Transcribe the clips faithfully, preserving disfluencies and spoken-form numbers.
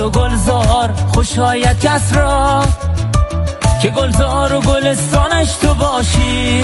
و گلزار خوش آید کس را که گلزار و گلستانش تو باشی.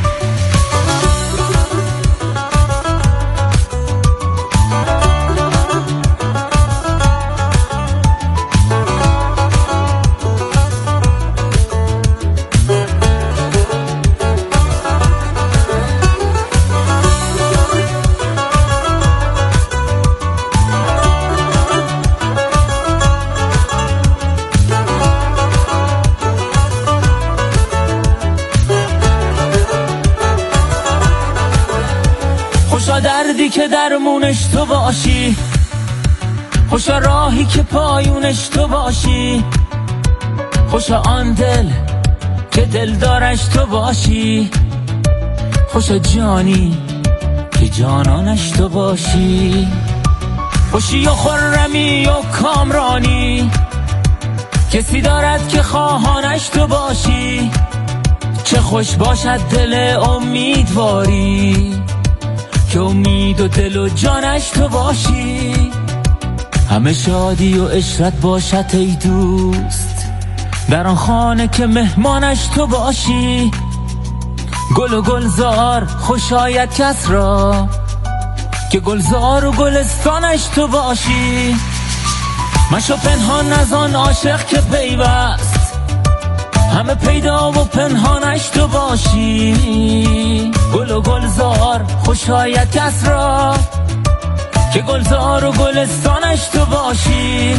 خوشا دردی که درمونش تو باشی، خوشا راهی که پایونش تو باشی، خوشا آن دل که دلدارش تو باشی، خوشا جانی که جانانش تو باشی. خوشی و خرمی و کامرانی کسی دارد که خواهانش تو باشی. چه خوش باشد دل امیدواری که امید و دل و جانش تو باشی. همه شادی و عشرت باشد ای دوست در آن خانه که مهمانش تو باشی. گل و گلزار خوش آید کس را که گلزار و گلستانش تو باشی. مشو پنهان از آن عاشق که پیوست همه پیدا و پنهانش تو باشی. گل و گلزار خوش آید کس را که گلزار و گلستانش تو باشی.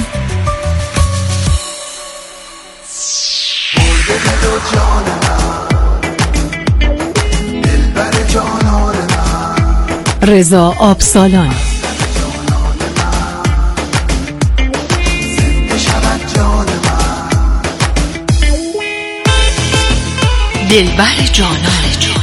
برده دل و جان من، دلبر جانان من، رضا آبسالان. زنده شود جان من، دلبر جانان.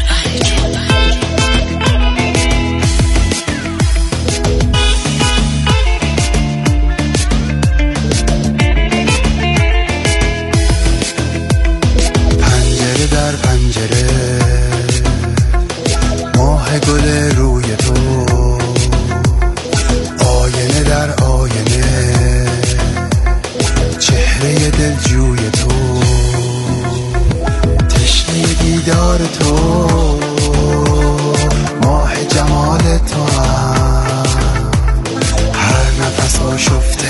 پنجره در پنجره ماه گل روی تو، آینه در آینه چهره دلجوی تو، تشنه دیدار تو، ماه جمال تو هم هر نفس آشفته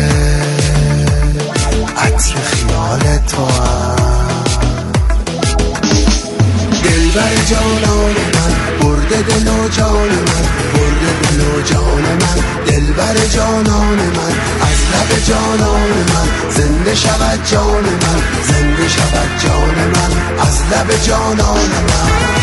عطر خیال تو هم. دلبر جانان من، برده دل و جان من، برده دل و جان من، دلبر جانان من، از لب جانان من زنده شود جان من، زنده شود جان من، از لب جانان من.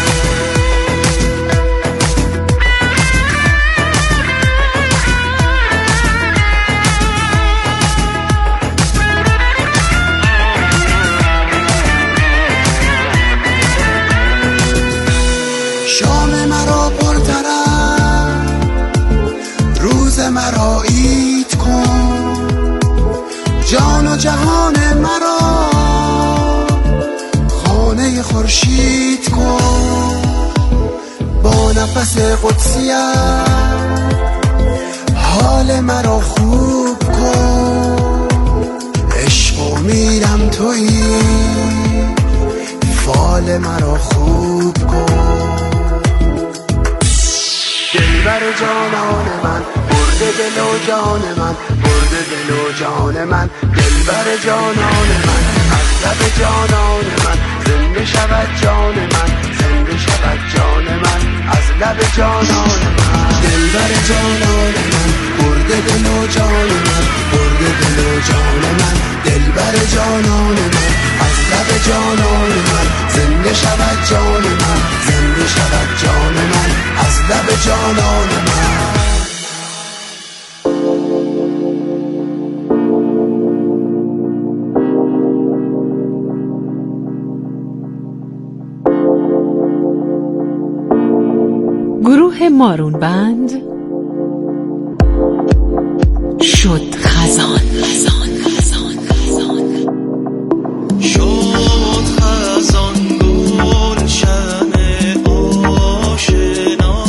شام مرا پرطرف، روز مرا عید کن، جان و جهان مرا خانه خورشید کن. با نفس قدسیت حال مرا خوب کن، عشق و میرم تویی فال مرا خوب کن. دلبر جانان من، برده دل و جان من، برده دل و جان من، دلبر جانان من، از لب جانان من زنده شود جان من، زنده شود جان من، از لب جانان من. دلبر جانان من، برده دل و جان من، برده دل و جان من، دلبر جانان من، از لب جانان من زنده شود جان من، زنده شود جان من، از لب جانان من. گروه مارون بند شد خزان. خزان خزان خزان شد خزان گلشن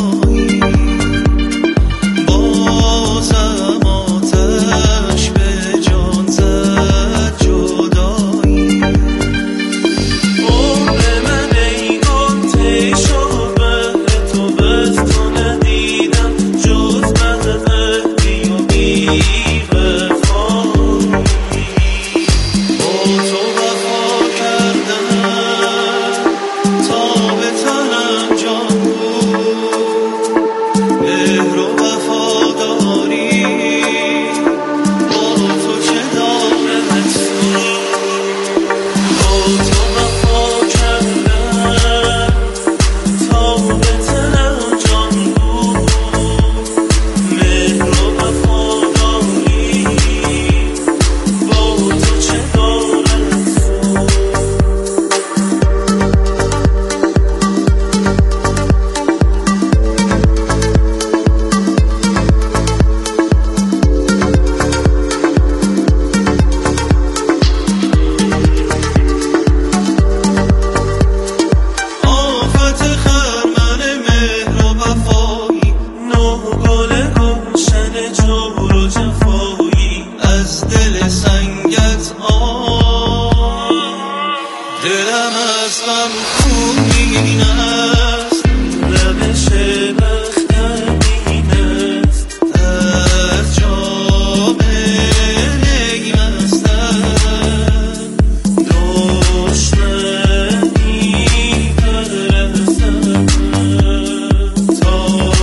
آشنایی، بازم آتش به از دل سنگت آه دلم از غم خونین است روش بختمین است از جام نگمستم دشمنی پرستم تا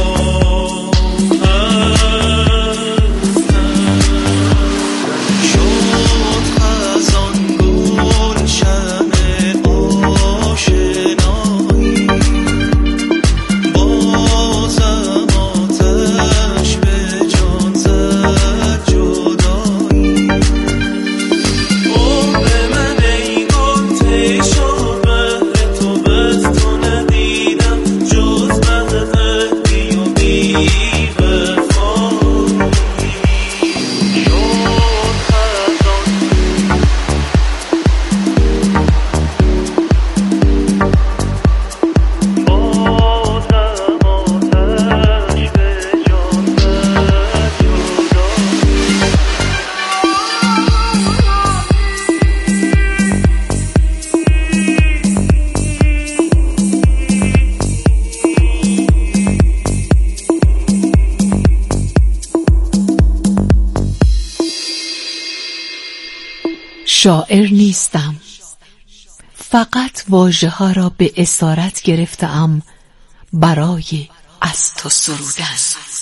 شاعر نیستم، فقط واژه ها را به اسارت گرفتم برای از تو سرودن.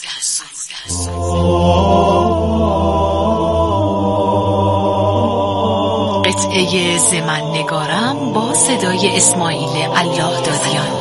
قطعه زمن نگارم با صدای اسماعیل الله دادیان.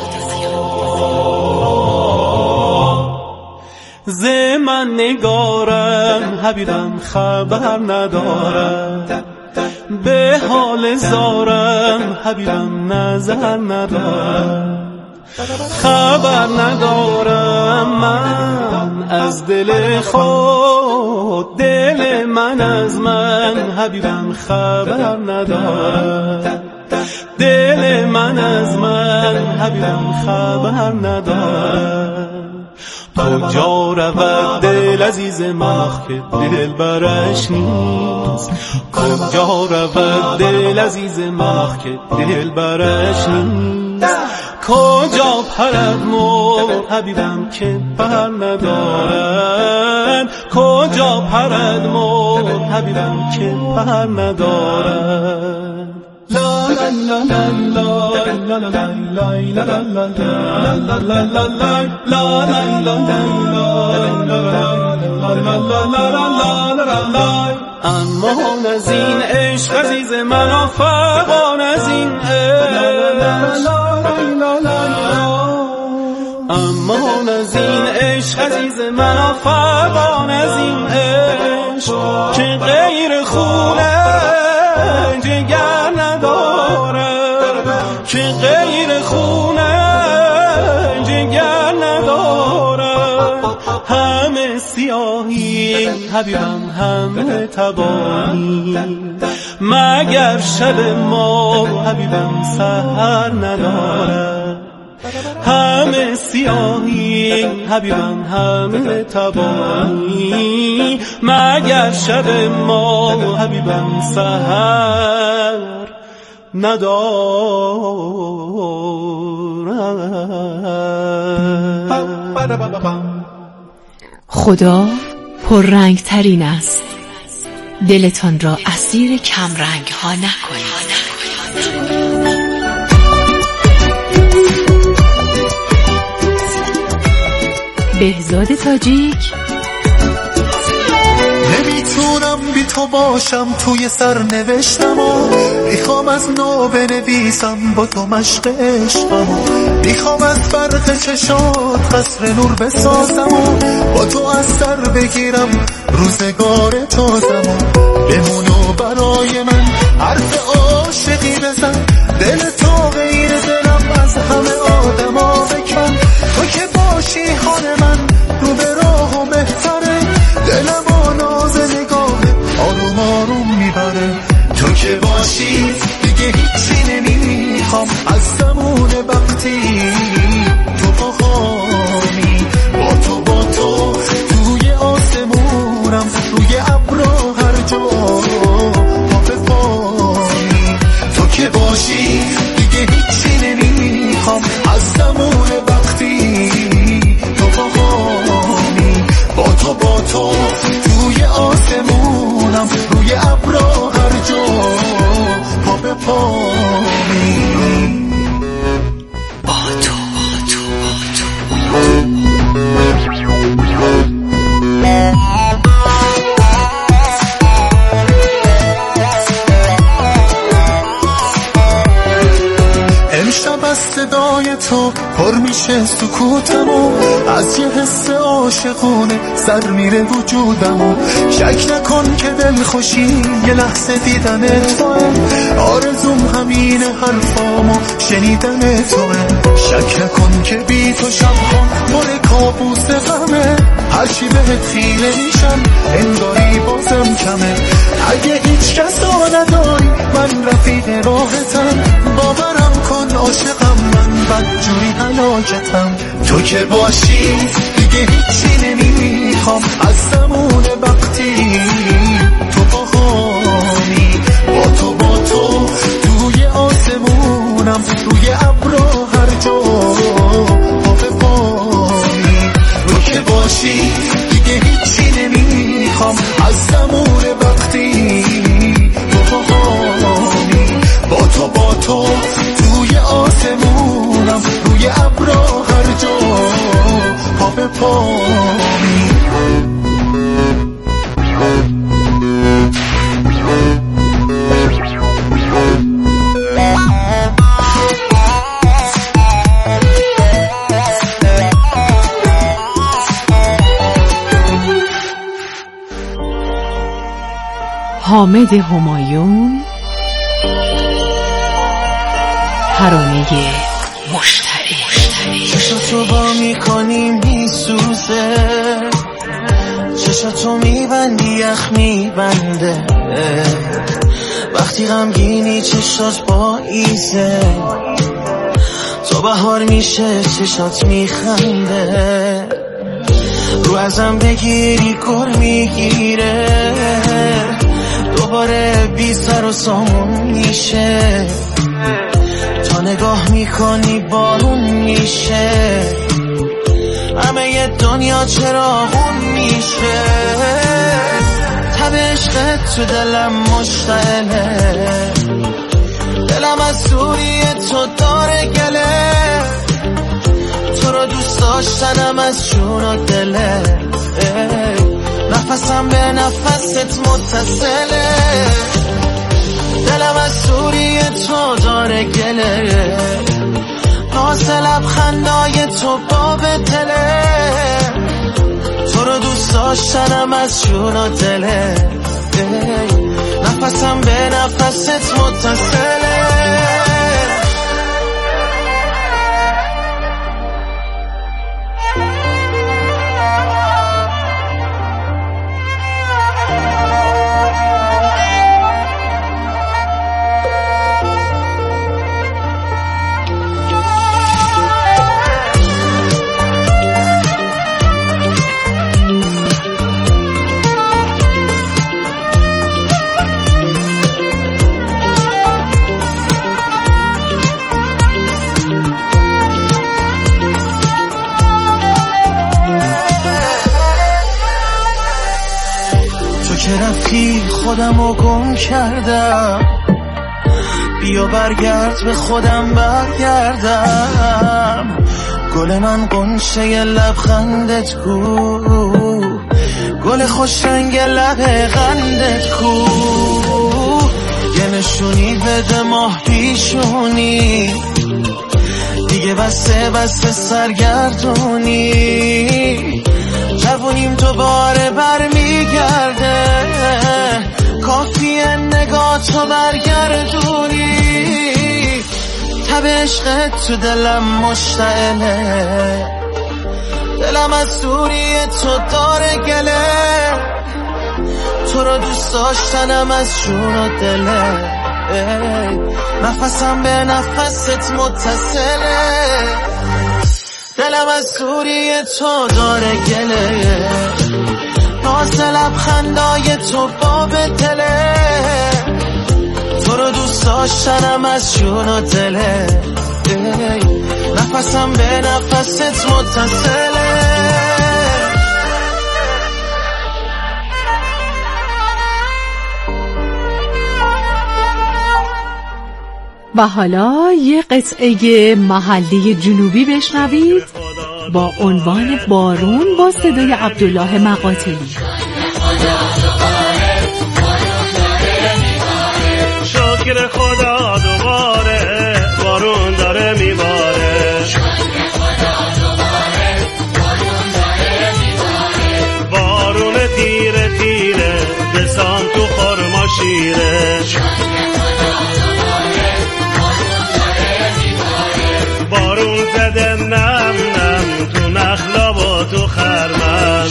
زمن نگارم حبیبم خبر ندارم، به حال زارم حبیبم نظر ندارم، خبر ندارم من از دل خود، دل من از من حبیبم خبر ندارم، دل من از من حبیبم خبر ندارم. کجا رود دل عزیز من که دل برش نیست، کجا رود دل عزیز من که دل برش نیست، کجا پرد مرغ حبیبم که پر ندارد، کجا پرد مرغ حبیبم که پر ندارد. لا لا لا لا لا لا لا لا. اما از این عشق عزیز من فغان از این عشق، اما از این عشق عزیز من فغان از این عشق که غیر خونه جگر نداره، که غیر خونه جگر نداره. همه سیاهی حبیبم همه تبانی، مگر شب ما حبیبم سحر نداره. همه سیاهی حبیبم همه تبانی، مگر شب ما حبیبم سحر ندارد. خدا پررنگ ترین است، دلتان را اسیر کم رنگ ها نکنید. بهزاد تاجیک. نمیتونم بی تو باشم توی سر نوشتم، میخوام از نو بنویسم با تو مشق عشقم، میخوام از برق چشات قصر نور بسازم، با تو از سر بگیرم روزگار تازم. بمونو برای من حرف عاشقی بزن، دل تو غیر دلم از همه آدما بکن. تو که باشی حال من رو به راه و بهتره، دلم با ناز نگاه آروم آروم میبره. تو که باشی دیگه هیچی نمیخوام از زمون وقتی تو پاخامی، با تو با تو توی آسمونم، توی ابرا هر جا صدای تو پر میشه سکوتمو، از یه حس عاشقونه سر میره وجودمو. شک نکن که دل خوشی یه لحظه دیدن توه، آرزوم همین حرفامو شنیدن توه. شک نکن که بی تو شبها پر کابوس غمه، هرچی بهت خیره میشم انگاری بازم کمه. اگه هیچ کس نداری من رفیق راحتم، باورم کن عاشقم من بدجوری هلاکتم. تو که باشی دیگه هیچی نمیخوام از زمون وقتی تو باهامی. با تو با تو توی آسمونم، روی ابرا هر جا پا به پایی. تو که باشی دیگه هیچی نمیخوام از زمون وقتی تو باهامی. با تو با تو توی آسمونم، روی ابرا هر جا پا به پایی. حامد همایون، ترانه مشتری. چشاتو با میکنی میسوزه، چشاتو میبندی یخ میبنده، وقتی غمگینی چشات با ایزه، تو بهار میشه چشات میخنده، رو ازم بگیری گر میگیره، دوباره بی سر و سامون میشه، تا نگاه میکنی بارون میشه، همه ی دنیا چراغون میشه. تب عشقت تو دلم مشتعله، دلم از دوری تو داره گله، تو رو دوست داشتنم از جون و دله، نفسم به نفست متصله، دلم از دوری تو داره گله، ناز لبخندای تو باب دله، تو رو دوست داشتنم از جون و دله، نفسم به نفست متصله. خودمو گم کردم، بیا برگرد به خودم برگردم، گل من قنچه لبخندت کو، گل خوش رنگ لب قندت کو، یه نشونی بده ماه پیشونی، دیگه بسته بسته سرگردونی، جوونیم دوباره برمیگرده، کافیه نگاه تو برگردونی، تب عشقت تو دلم مشتعله، دلم از دوری تو داره گله، تو رو دوست داشتنم از جون و دله، نفسم به نفست متصله، دلم از دوری تو داره گله، ناز لبخندای تو باب دله، تو رو دوست داشتنم از جون و دله، نفسم به نفست متصله. و حالا یه قطعه محلی جنوبی بشنوید با عنوان بارون با صدای عبدالله مقاتلی. شکر خدا دوباره بارون داره میباره، شیره. بارون زده نم نم تو نخلا با تو خرمن.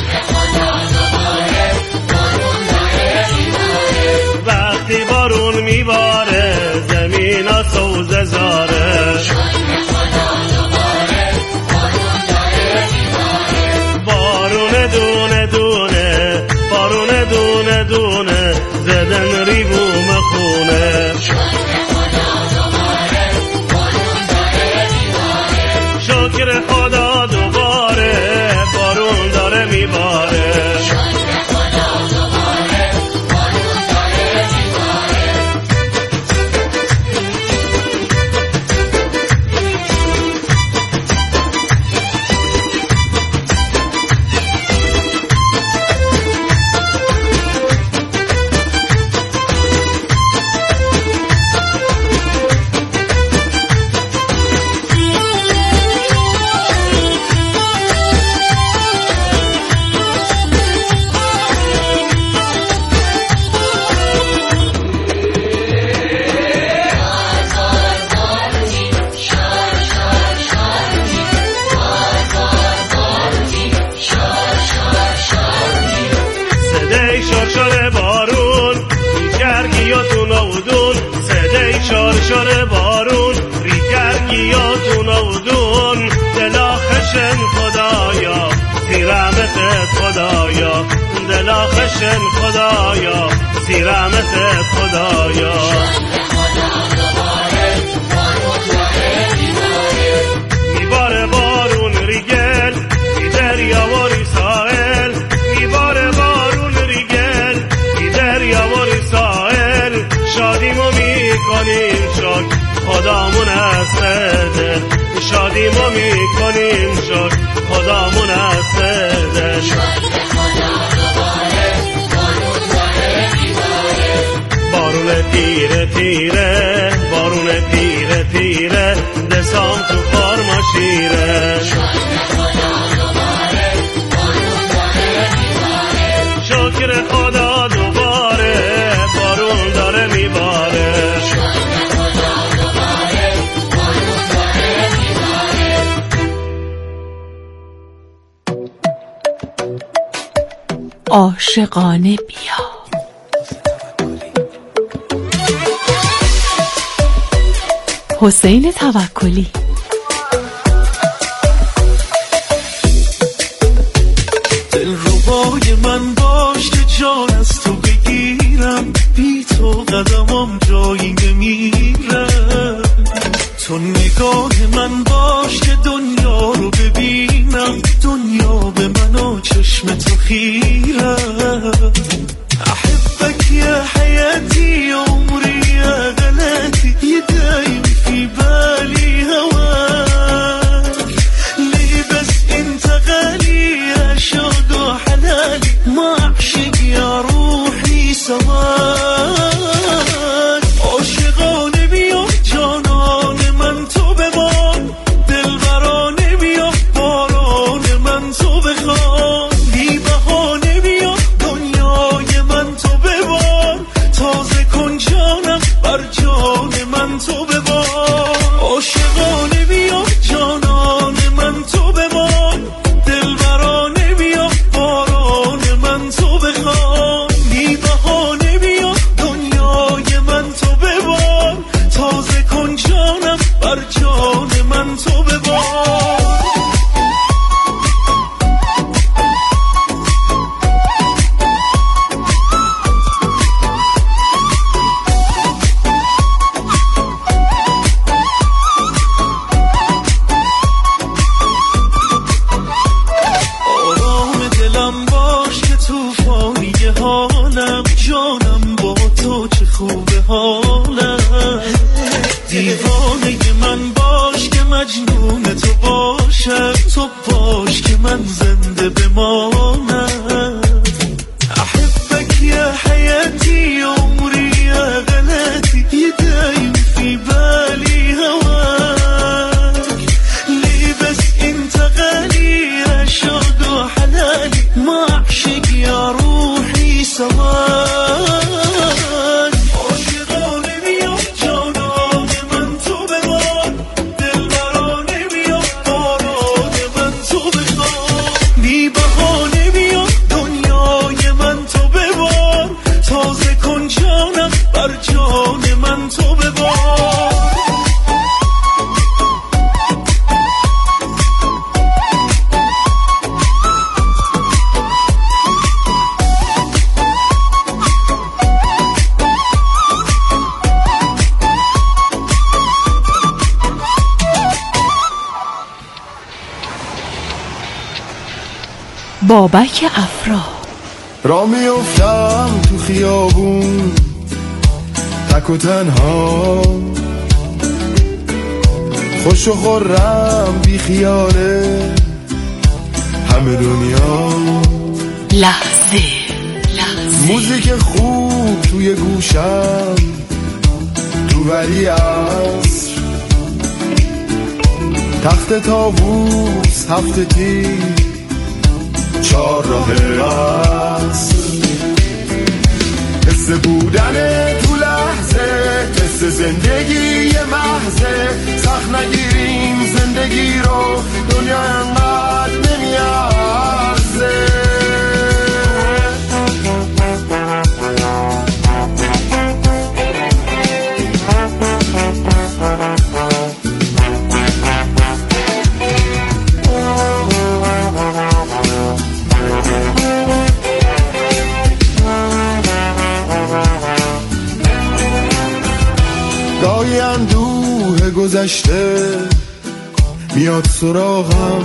وقتی بارون میباره زمین ها سوزه زاره. بارون دونه دونه بارون دونه دونه زدن ریبوم خونه. شکر خدا دوباره بارون داره میباره. شرشر بارون ریگر گیاتون آودون. صدای شرشر بارون ریگر گیاتون آودون. دلا خشن خدایا زیرمتت خدایا. دلا خشن خدایا زیرمتت خدایا. میباره بارون ریگل می دریا و ری ساحل. میباره بارون ریگل می دریا و ری ساحل. شادیمو میکنیم شک خدامون هست دل. شادیمو میکنیم شک خدامون هست دل. بارون تیره تیره بارون تیره تیره دسام تو خارما شیره. شکر خدا دوباره بارون داره میباره. عاشقانه بیا. حسین توکلی. دلربای من باش که جان از تو بگیرم. بی تو قدمم جایی نمیره. تو نگاه من باش که دنیا رو ببینم. دنیا به من و چشم تو خیره. احبك يا حياتي عمري يا غلاتي يدايم في بالي هواك. ليه بس انت غالي يا شوق وحلالي. ما اعشق يا روحي سواك. عاشقانه بیا جانان من تو بمان. دلبرانه بیا باران من تو بخوان. بی بهانه بیا دنیای من تو ببار. تازه کن جانم بر جان من تو ببار. عاشقانه بیا جانان من تو بمان. دلبرانه بیا باران من تو بخوان. بی بهانه بیا دنیای من تو ببار. تازه کن جانم بر جان من تو ببار. آرام دلم باش که توفانی حالم. جانم با تو چه خوبه حالم. دیوانه من باش که مجنون تو باشم. تو باش که من زنده بمانم. احبك يا حياتي عمري يا غلاتي يدايم في بالي هواك. ليه بس انت غالي يا شوق وحلالي. ما اعشق يا روحي سواك. تازه کن جانم، بر جان من تو ببار. بابک افرا. را میافتم تو خیابون تک و تنها، خوش و خورم بی خیاله همه دنیا. لحظه لحظه موزیک خوب توی گوشم، تو ولی عصر تخت طاووس هفته تیر چار راه است. حس بودن تو لحظه، حس زندگی محضه. سخت نگیریم زندگی رو، دنیا انقدر نمیارزه. گاهی اندوه گذشته میاد سراغم،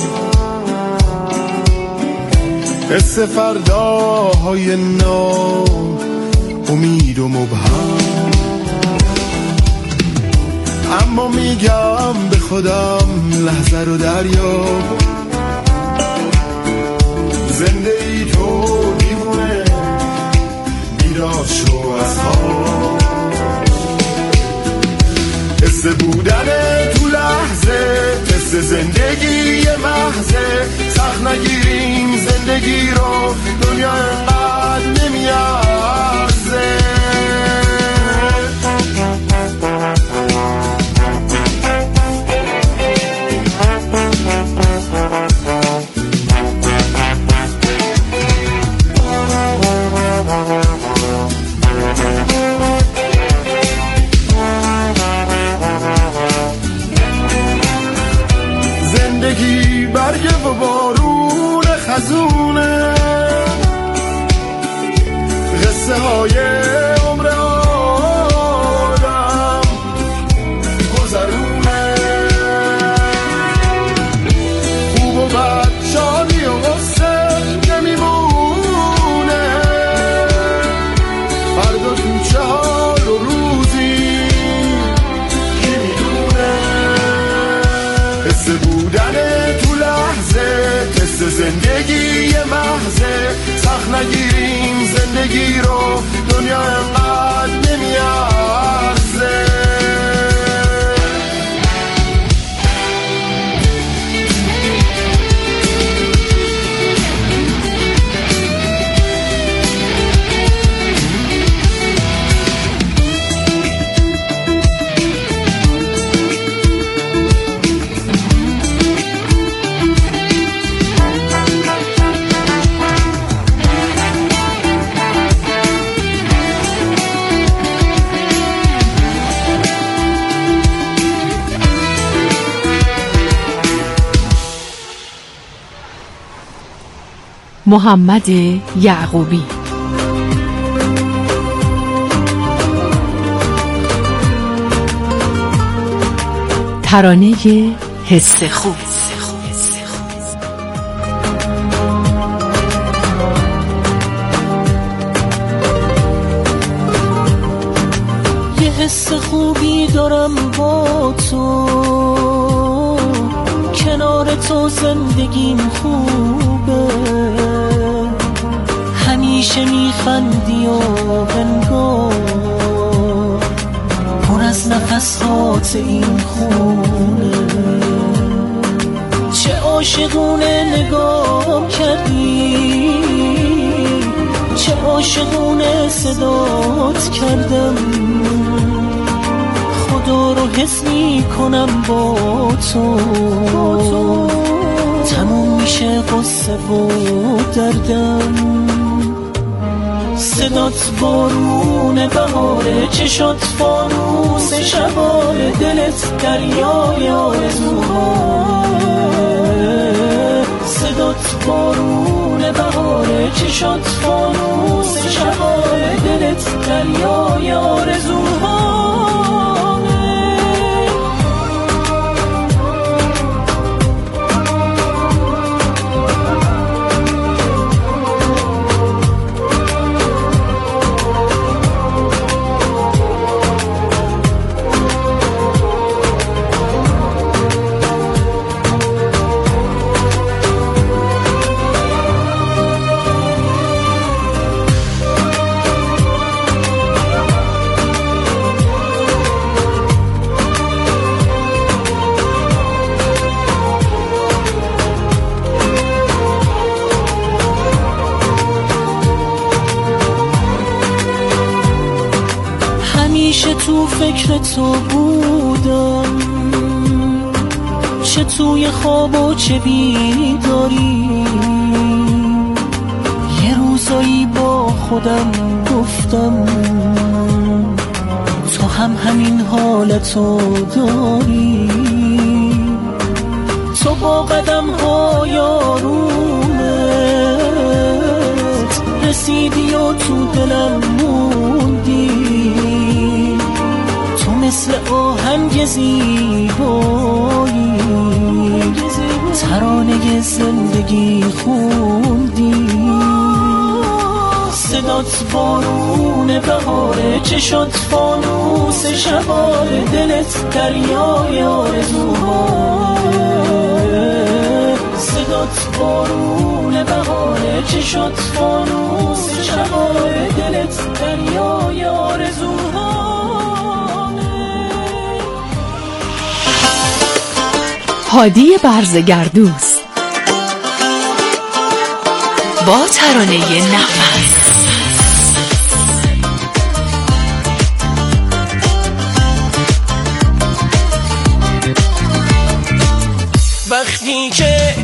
حس فرداهای نو امید و مبهم. اما میگم به خودم لحظه رو دریاب، زنده ای تو دیوونه، بیدار شو از خواب. حس بودن تو لحظه، حس زندگی محضه. سخت نگیریم زندگی رو، دنیا انقدر نمیارزه. زندگی برگ و بارون خزونه، قصه های عمر آدم گذرونه. خوب و بد، شادی و غصه نمیمونه. فردا تو چه حال و روزی کی میدونه. حس بودن تو لحظه، حس زندگی محضه. سخت نگیریم زندگی رو، دنیا انقدر نمیارزه. محمد یعقوبی. ترانه حس خوب. یه حس خوبی دارم با تو، کنار تو زندگیم خوبه. همیشه میخندی و انگار پر از نفس هات این خونه. چه عاشقونه نگاه کردی، چه عاشقونه صدات کردم. خدا رو حس میکنم با تو، تموم میشه قصه و دردم. صدات بارون بهاره، چشات فانوس شباره، دلت دریای آرزوهاره. صدات بارون بهاره، چشات فانوس شباره، دلت دریای آرزوهاره. همیشه تو فکر تو بودم، چه توی خواب و چه بیداری. یه روزایی با خودم گفتم تو هم همین حالتو داری. تو با قدم های آرومت رسیدی و تو دلم موندی. مثل آهنگ زیبایی ترانه زندگی خوندی. صدات بارون بهاره، چشات فانوس شباره، دلت دریای آرزوهاره. صدات بارون بهاره، چشات فانوس شباره، دلت دریای آرزوهاره. هادی برزگردوس با ترانه نفس. وقتی که